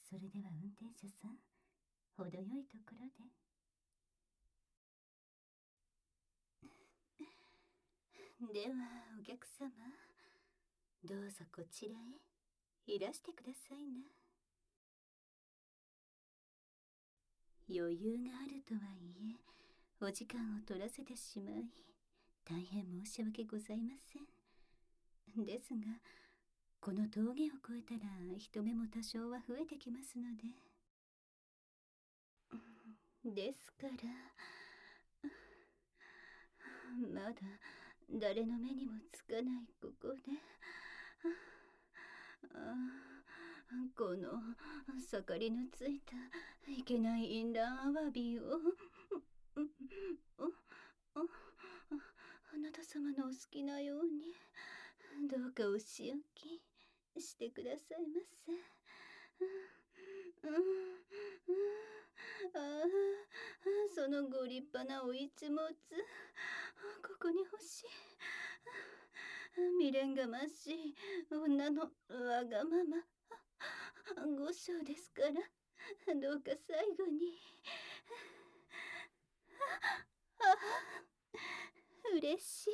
それでは運転手さん、程よいところで。ではお客様、どうぞこちらへいらしてくださいな。余裕があるとはいえ、お時間を取らせてしまい大変申し訳ございません。ですが、この峠を越えたら人目も多少は増えてきますので。ですから、まだ誰の目にもつかないここで、この盛りのついたいけない淫乱アワビをあなた様のお好きなようにどうかお仕置きしてくださいませ。そのご立派なお一物、ここに欲しい。未練がましい女のわがままご章ですから、どうか最後に。嬉しい。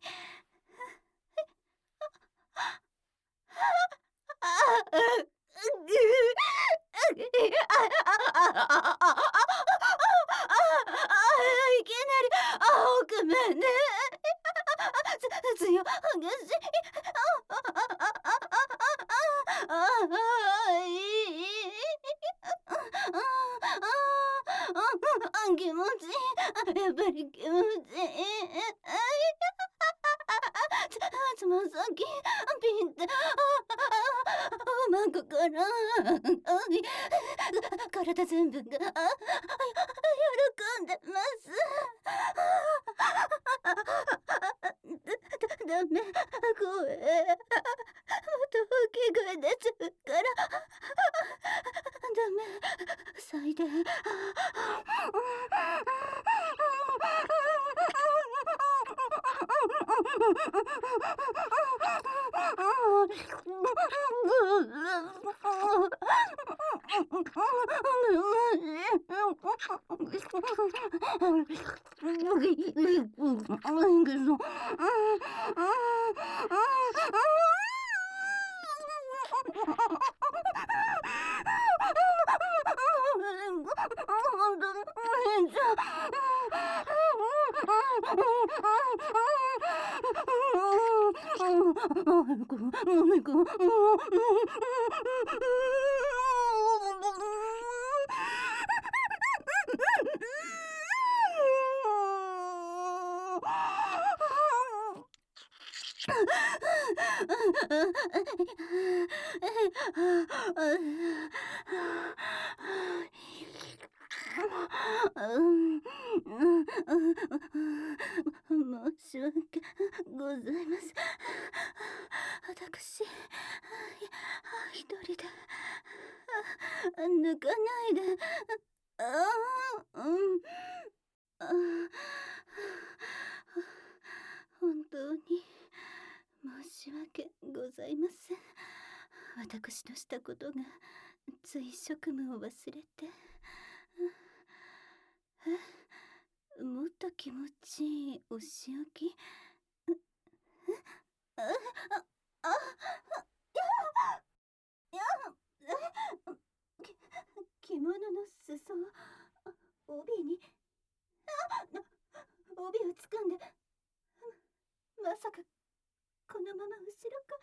いきなり奥めね。強激しい。気持ちいい。やっぱり気持ちいい。つま先ピンっておまんこから体全部が喜んでます。ダメ、声また大きい声出ちゃうからダメ、最低。申し訳ございません。私一人で抜かないで。本当に申し訳ございません。私のしたことがつい職務を忘れて。もっと気持ちいいお仕置き。着物の裾を帯に帯を掴んで、まさかこのまま後ろから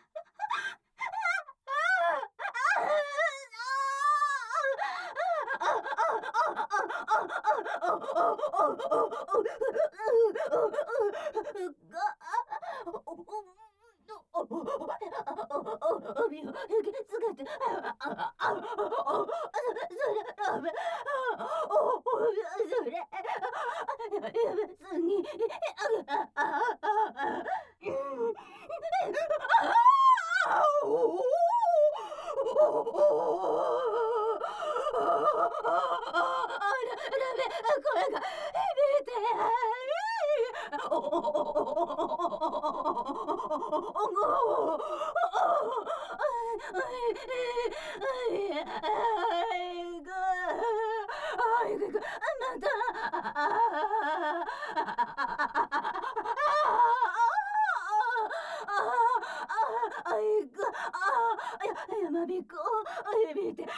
帯を受け継がて、別に声が響いてやまびこ見て、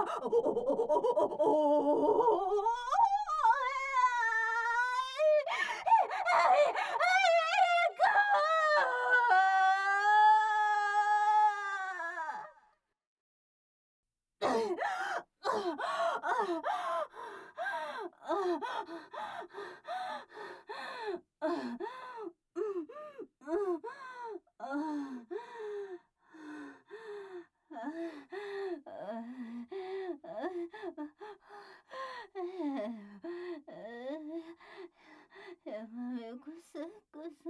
やまびこさんこそ、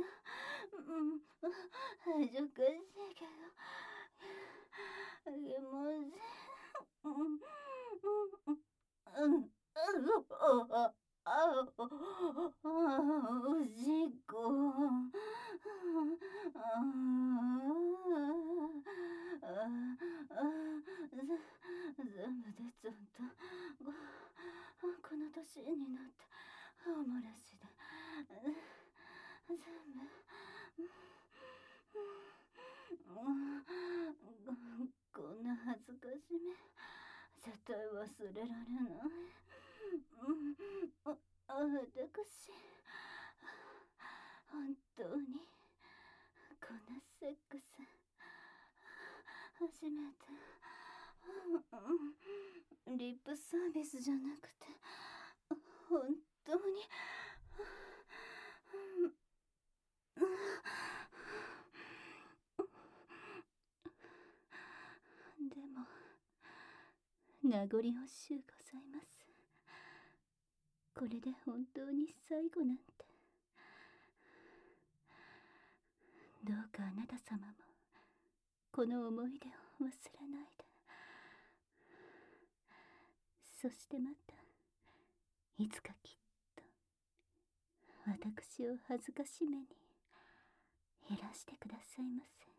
恥ずかしいけど、あげません。おしっこ。全部出ちゃった。この年になってお漏らしで全部こんな恥ずかしめ絶対忘れられない。私本当にこんなセックス初めて。リップサービスじゃなくて本当にでも名残惜しゅうございます。これで本当に最後なんて。どうかあなた様もこの思い出を忘れないで。そしてまたいつかきっと私を恥ずかしめに減らしてくださいませ。